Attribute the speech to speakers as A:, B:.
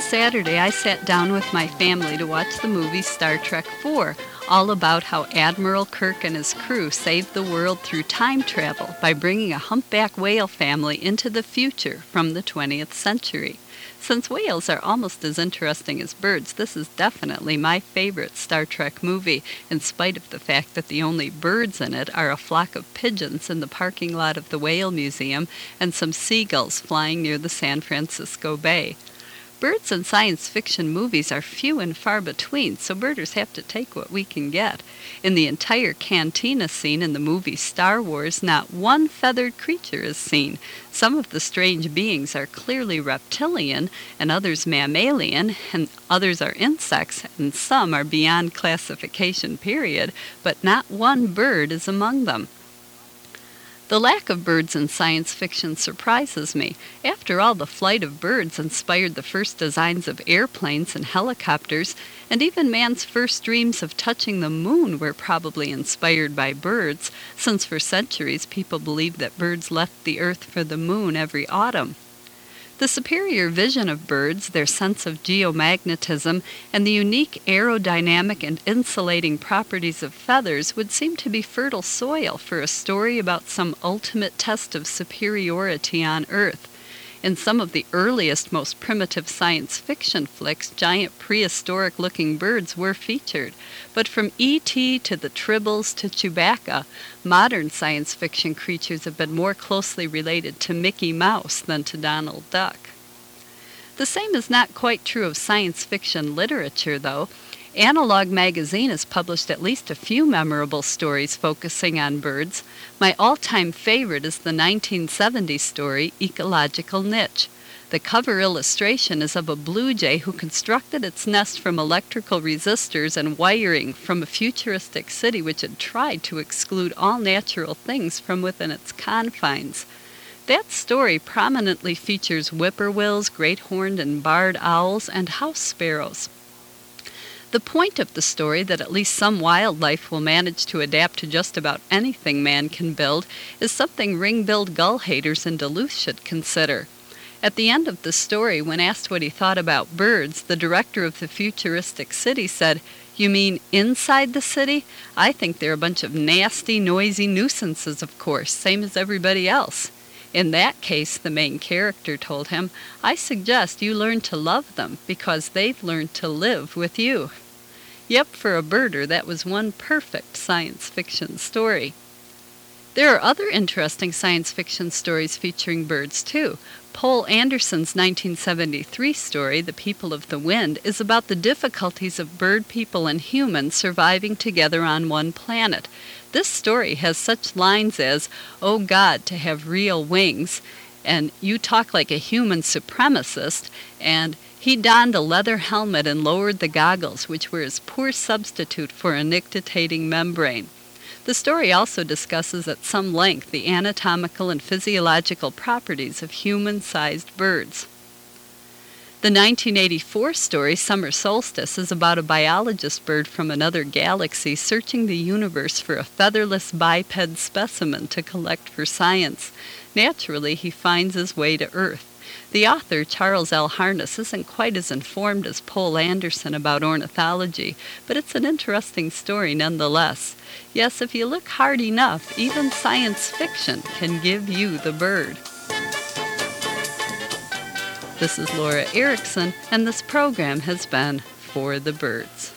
A: Saturday, I sat down with my family to watch the movie Star Trek IV, all about how Admiral Kirk and his crew saved the world through time travel by bringing a humpback whale family into the future from the 20th century. Since whales are almost as interesting as birds, this is definitely my favorite Star Trek movie, in spite of the fact that the only birds in it are a flock of pigeons in the parking lot of the Whale Museum and some seagulls flying near the San Francisco Bay. Birds in science fiction movies are few and far between, so birders have to take what we can get. In the entire cantina scene in the movie Star Wars, not one feathered creature is seen. Some of the strange beings are clearly reptilian, and others mammalian, and others are insects, and some are beyond classification, period, but not one bird is among them. The lack of birds in science fiction surprises me. After all, the flight of birds inspired the first designs of airplanes and helicopters, and even man's first dreams of touching the moon were probably inspired by birds, since for centuries people believed that birds left the earth for the moon every autumn. The superior vision of birds, their sense of geomagnetism, and the unique aerodynamic and insulating properties of feathers would seem to be fertile soil for a story about some ultimate test of superiority on Earth. In some of the earliest, most primitive science fiction flicks, giant prehistoric-looking birds were featured. But from E.T. to the Tribbles to Chewbacca, modern science fiction creatures have been more closely related to Mickey Mouse than to Donald Duck. The same is not quite true of science fiction literature, though. Analog magazine has published at least a few memorable stories focusing on birds. My all-time favorite is the 1970 story, Ecological Niche. The cover illustration is of a blue jay who constructed its nest from electrical resistors and wiring from a futuristic city which had tried to exclude all natural things from within its confines. That story prominently features whippoorwills, great horned and barred owls, and house sparrows. The point of the story, that at least some wildlife will manage to adapt to just about anything man can build, is something ring-billed gull haters in Duluth should consider. At the end of the story, when asked what he thought about birds, the director of the futuristic city said, "You mean inside the city? I think they're a bunch of nasty, noisy nuisances, of course, same as everybody else." In that case, the main character told him, "I suggest you learn to love them because they've learned to live with you." Yep, for a birder, that was one perfect science fiction story. There are other interesting science fiction stories featuring birds, too. Poul Anderson's 1973 story, The People of the Wind, is about the difficulties of bird people and humans surviving together on one planet. This story has such lines as, "Oh God, to have real wings," and "You talk like a human supremacist," and "He donned a leather helmet and lowered the goggles, which were his poor substitute for a nictitating membrane." The story also discusses at some length the anatomical and physiological properties of human-sized birds. The 1984 story, Summer Solstice, is about a biologist bird from another galaxy searching the universe for a featherless biped specimen to collect for science. Naturally, he finds his way to Earth. The author, Charles L. Harness, isn't quite as informed as Poul Anderson about ornithology, but it's an interesting story nonetheless. Yes, if you look hard enough, even science fiction can give you the bird. This is Laura Erickson, and this program has been For the Birds.